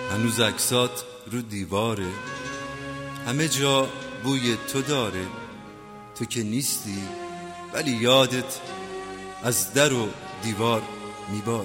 هنوز عکسات رو دیواره، همه جا بوی تو داره. تو که نیستی ولی یادت از در و دیوار میباره.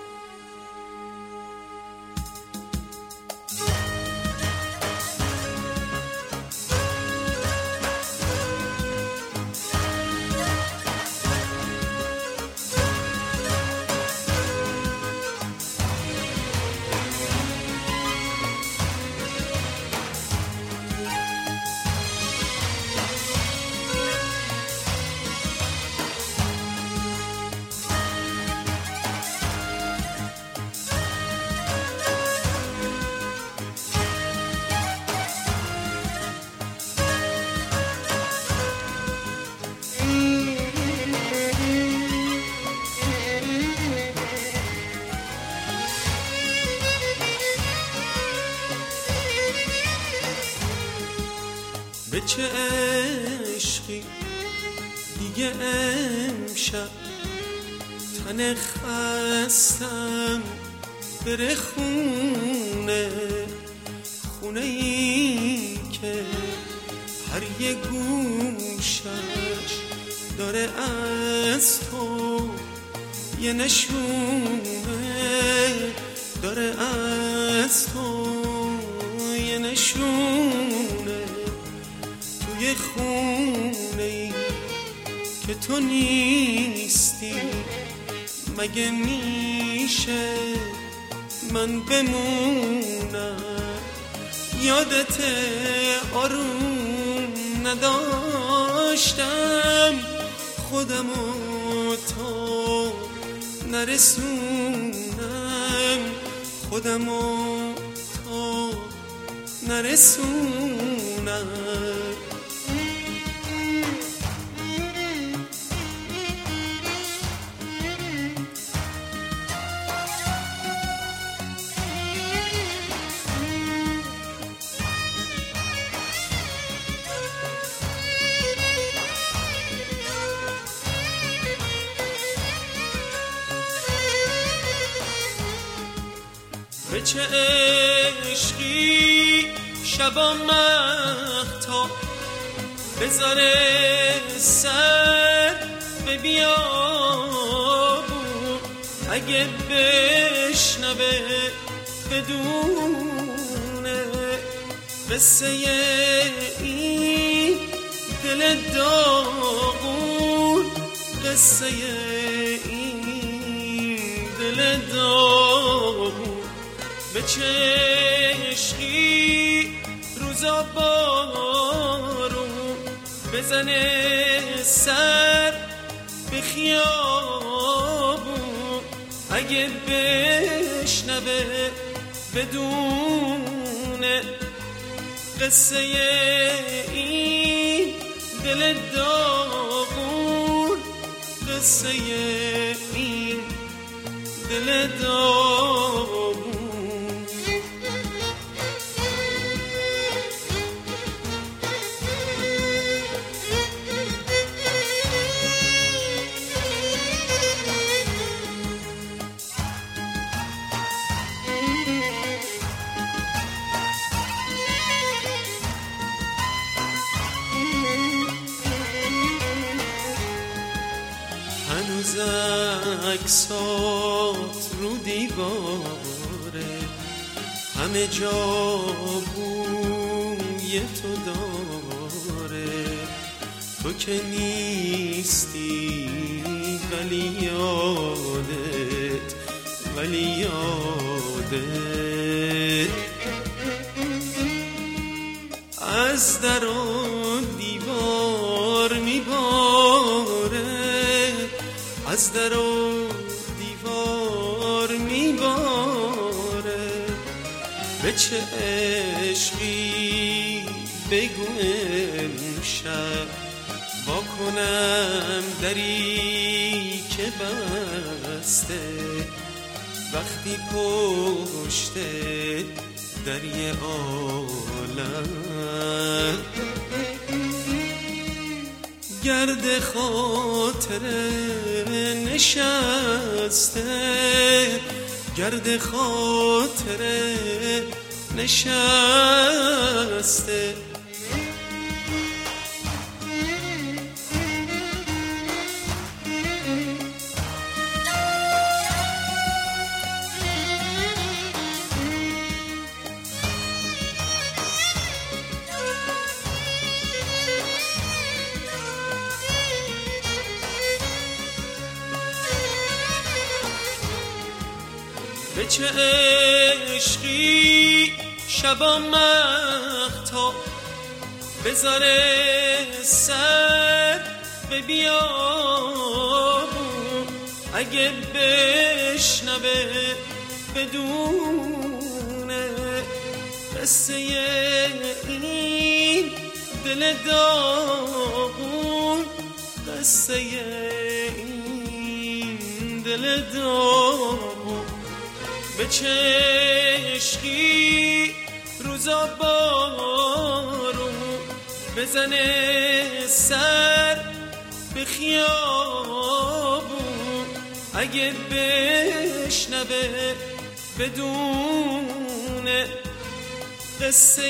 به چه عشقی دیگه امشب تن خستم بره خونه، خونه ای که هر یه گوشش داره از تو یه نشونه، داره از تو یه نشونه. توی خونه ای که تو نیستی مگه میشه من بمونم؟ یادت آروم نداشتم، خودمو تا نرسونم، خودمو تا نرسونم. به چه عشقی شبا مهتاب بذاره سر به بیابون، اگه بشنوه بدونه قصه این دل داغون، قصه این دل داغون. به چه عشقی روزا بارون بزنه سر به خیابون، اگه بشنوه بدونه قصه این دل داغون، قصه این دل داغون. هنوز عکسات رو دیواره، همه جا بوی تو داره. تو که نیستی ولی یادت، ولی یادت از در و دیوار میباره، از در و دیوار میباره. به چه عشقی بگو امشب وا کنم دری که بسته، وقتی پشت دری عالم گرد خاطر نشسته، گرد خاطره نشسته. به چه عشقی شبا مهتاب بذاره سر به بیابون، اگه بشنوه بدونه قصه این دل داغون، قصه این دل داغون. به چه عشقی روزا بارون بزنه سر به خیابون، اگه بشنوه بدونه قصه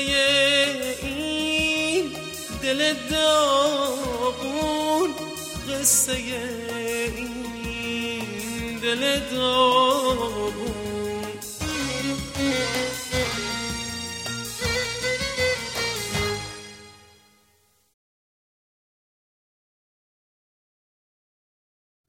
این دل داغون، قصه این دل داغون.